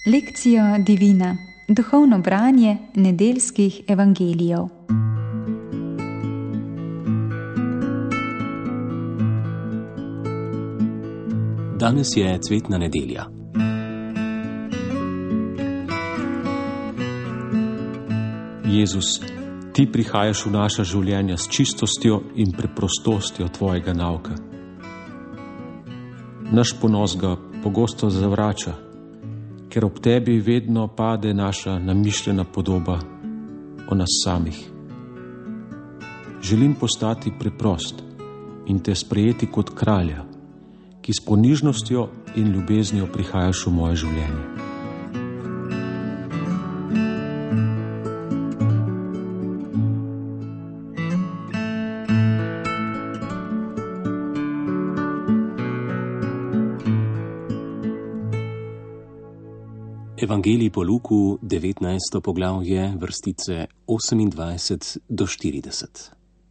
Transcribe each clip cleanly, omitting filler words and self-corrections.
Lekcija divina, duhovno branje nedeljskih evangelijev. Danes je cvetna nedelja. Jezus, ti prihajaš v naša življenja s čistostjo in preprostostjo tvojega nauka. Naš ponos ga pogosto zavrača, ker ob tebi vedno pade naša namišljena podoba o nas samih. Želim postati preprost in te sprejeti kot kralja, ki s ponižnostjo in ljubeznijo prihajaš v moje življenje. Evangelij po Luku, 19. poglavje, vrstice 28 do 40.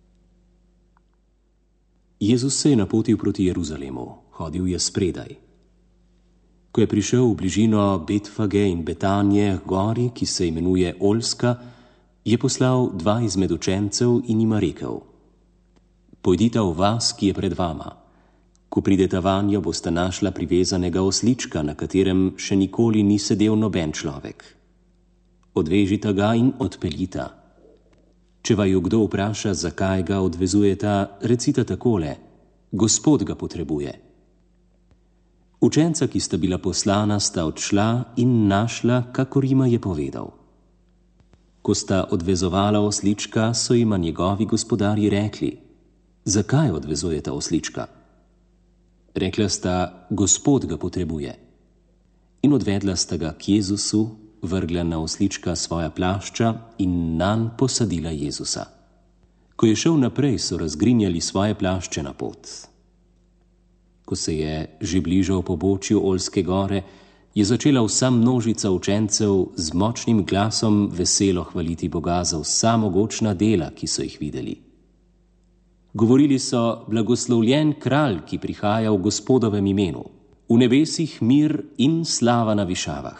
Jezus se je napotil proti Jeruzalemu, hodil je spredaj. Ko je prišel v bližino Betfage in Betanje, gori, ki se imenuje Oljska, je poslal dva izmed učencev in jima rekel: Pojdita v vas, ki je pred vama. Ko prideta vanjo, boste našla privezanega oslička, na katerem še nikoli ni sedel noben človek. Odvežita ga in odpeljita. Če vaju kdo vpraša, zakaj ga odvezujeta, recita takole: Gospod ga potrebuje. Učenca, ki sta bila poslana, sta odšla in našla, kakor jima je povedal. Ko sta odvezovala oslička, so jima njegovi gospodarji rekli: Zakaj odvezujeta oslička? Rekla sta: Gospod ga potrebuje. In odvedla sta ga k Jezusu, vrgla na oslička svoja plašča in nanj posadila Jezusa. Ko je šel naprej, so razgrinjali svoje plašče na pot. Ko se je že bližal pobočju Oljske gore, je začela vsa množica učencev z močnim glasom veselo hvaliti Boga za vsa mogočna dela, ki so jih videli. Govorili so: Blagoslovljen kralj, ki prihaja v Gospodovem imenu, v nebesih mir in slava na višavah.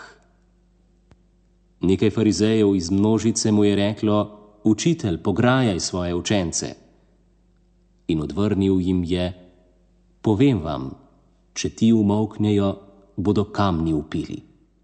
Nekaj farizejev iz množice mu je reklo: Učitelj, pograjaj svoje učence. In odvrnil jim je: Povem vam, če ti umolknejo, bodo kamni vpili.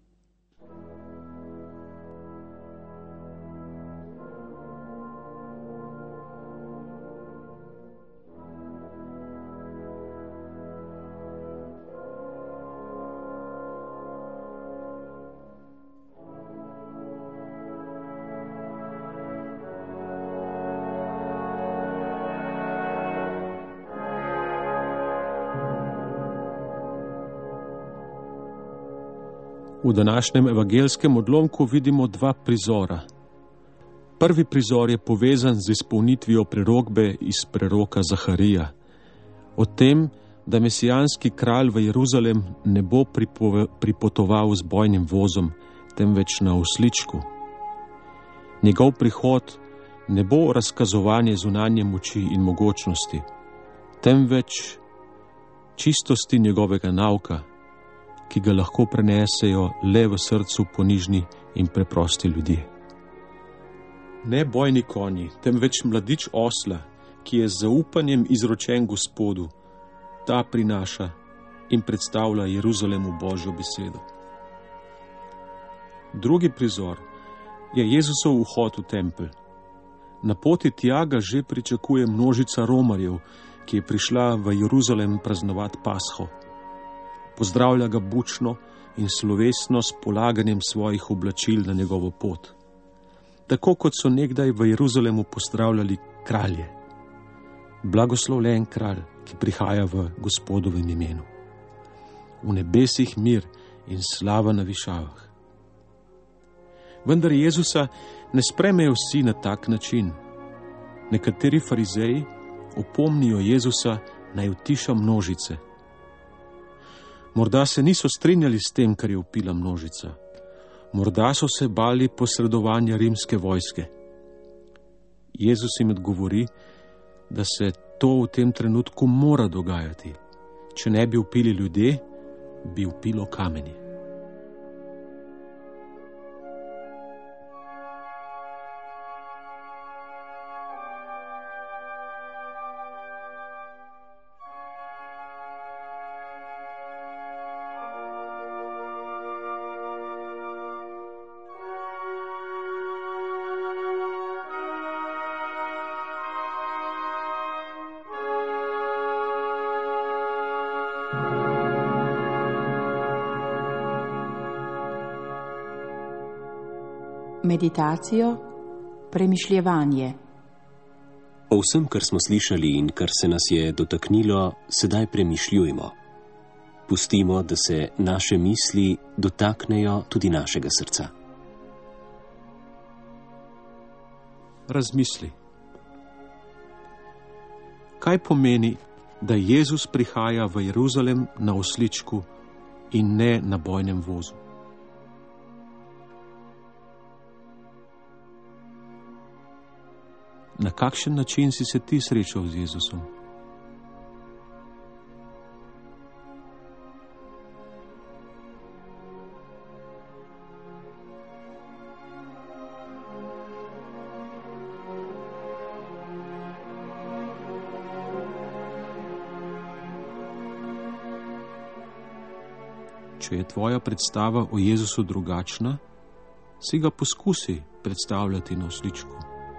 V današnjem evangelskem odlomku vidimo dva prizora. Prvi prizor je povezan z izpolnitvijo prerokbe iz preroka Zaharija, o tem, da mesijanski kralj v Jeruzalem ne bo pripotoval z bojnim vozom, temveč na osličku. Njegov prihod ne bo razkazovanje zunanje moči in mogočnosti, temveč čistosti njegovega nauka, ki ga lahko prenesejo le v srcu ponižni in preprosti ljudje. Ne bojni konji, temveč mladič osla, ki je z zaupanjem izročen Gospodu, ta prinaša in predstavlja Jeruzalemu Božjo besedo. Drugi prizor je Jezusov vhod v tempelj. Na poti tja ga že pričakuje množica romarjev, ki je prišla v Jeruzalem praznovati Pasho. Pozdravlja ga bučno in slovesno s polaganjem svojih oblačil na njegovo pot. Tako kot so nekdaj v Jeruzalemu pozdravljali kralje. Blagoslovljen kralj, ki prihaja v Gospodovem imenu. V nebesih mir in slava na višavah. Vendar Jezusa ne spremejo vsi na tak način. Nekateri farizeji opomnijo Jezusa, naj utiša množice. Morda se niso strinjali s tem, kar je vpila množica. Morda so se bali posredovanja rimske vojske. Jezus jim odgovori, da se to v tem trenutku mora dogajati. Če ne bi vpili ljudje, bi vpilo kamenje. meditacijo, premišljevanje. O vsem, kar smo slišali in kar se nas je dotaknilo, sedaj premišljujmo. Pustimo, da se naše misli dotaknejo tudi našega srca. Razmisli. Kaj pomeni, da Jezus prihaja v Jeruzalem na osličku in ne na bojnem vozu? Na kakšen način si se ti srečal z Jezusom? Če je tvoja predstava o Jezusu drugačna, si ga poskusi predstavljati na osličku.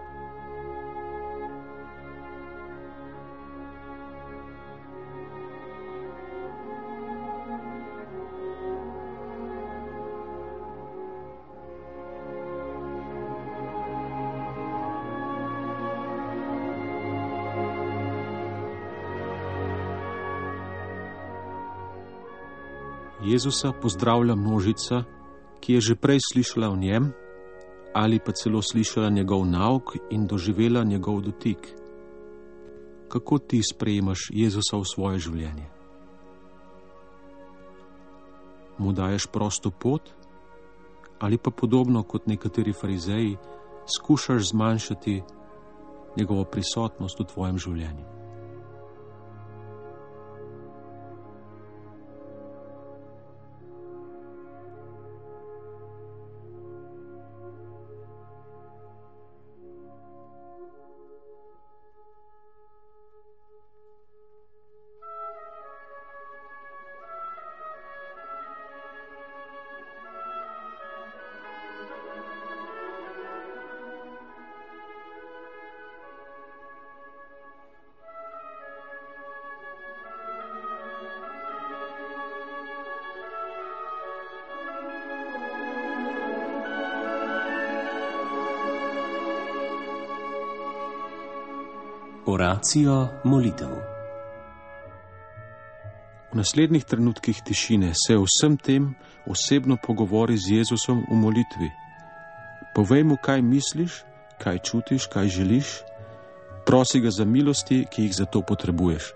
Jezusa pozdravlja množica, ki je že prej slišala o njem ali pa celo slišala njegov nauk in doživela njegov dotik. Kako ti sprejemaš Jezusa v svoje življenje? Mu daješ prosto pot ali pa podobno kot nekateri farizeji skušaš zmanjšati njegovo prisotnost v tvojem življenju? Oracijo molitev. V naslednjih trenutkih tišine se o vsem tem osebno pogovori z Jezusom v molitvi. Povej mu, kaj misliš, kaj čutiš, kaj želiš, prosi ga za milosti, ki jih za to potrebuješ.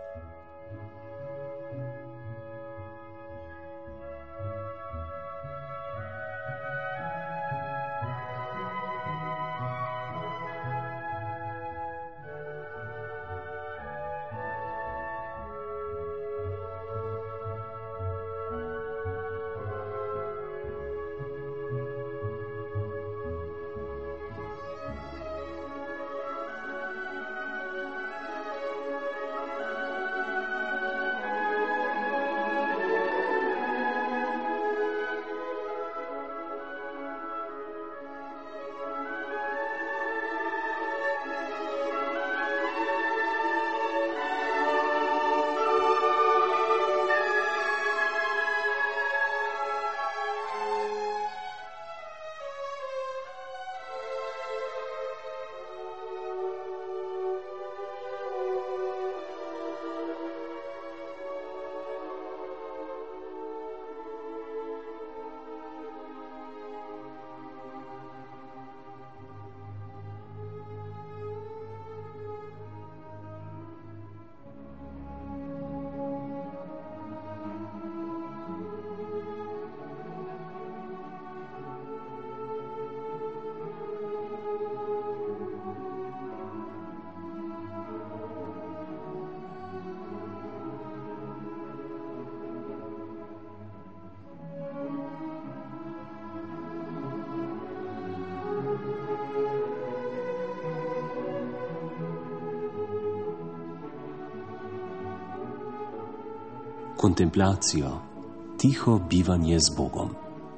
Kontemplacijo, tiho bivanje z Bogom.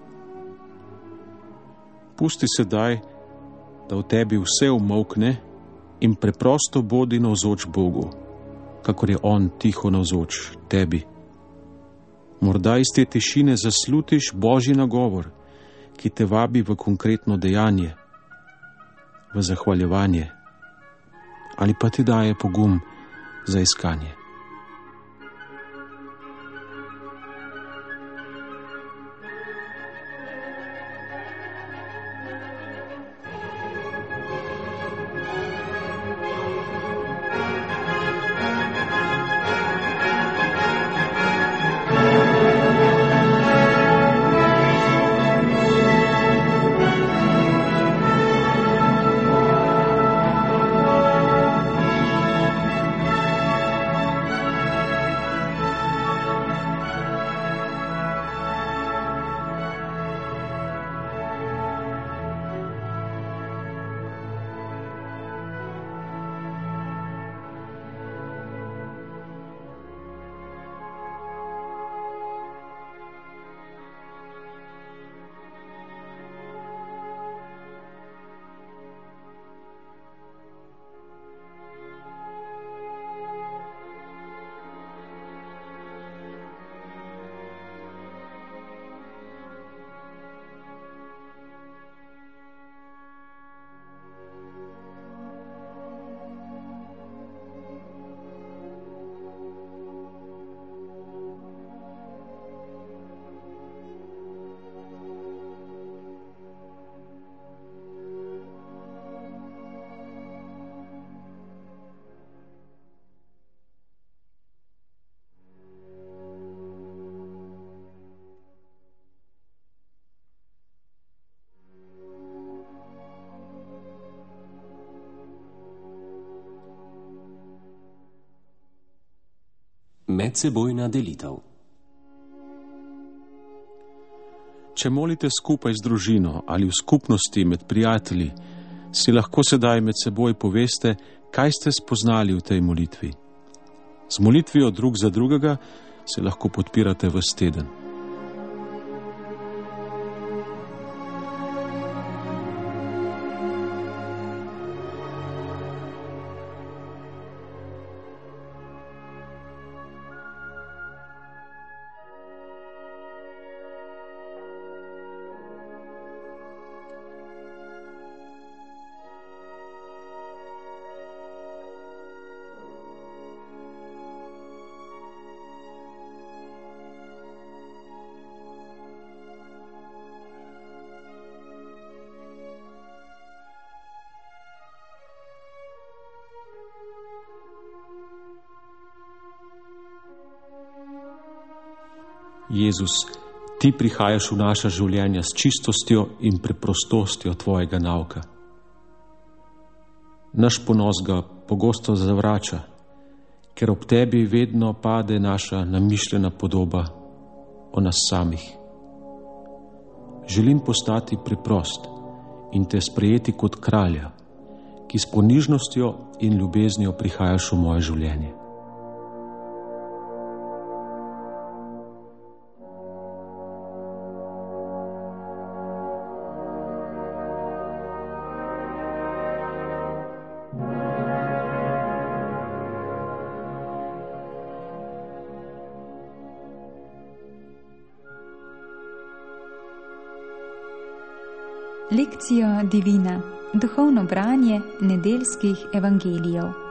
Pusti sedaj, da v tebi vse umolkne in preprosto bodi navzoč Bogu, kakor je On tiho navzoč tebi. Morda iz te tišine zaslutiš Božji nagovor, ki te vabi v konkretno dejanje, v zahvaljevanje, ali pa ti daje pogum za iskanje. Medsebojna delitev. Če molite skupaj z družino ali v skupnosti med prijatelji, si lahko sedaj med seboj poveste, kaj ste spoznali v tej molitvi. Z molitvijo drug za drugega se lahko podpirate ves teden. Jezus, ti prihajaš v naša življenja s čistostjo in preprostostjo tvojega nauka. Naš ponos ga pogosto zavrača, ker ob tebi vedno pade naša namišljena podoba o nas samih. Želim postati preprost in te sprejeti kot kralja, ki s ponižnostjo in ljubeznijo prihajaš v moje življenje. Lekcijo Divina, duhovno branje nedeljskih evangelijev.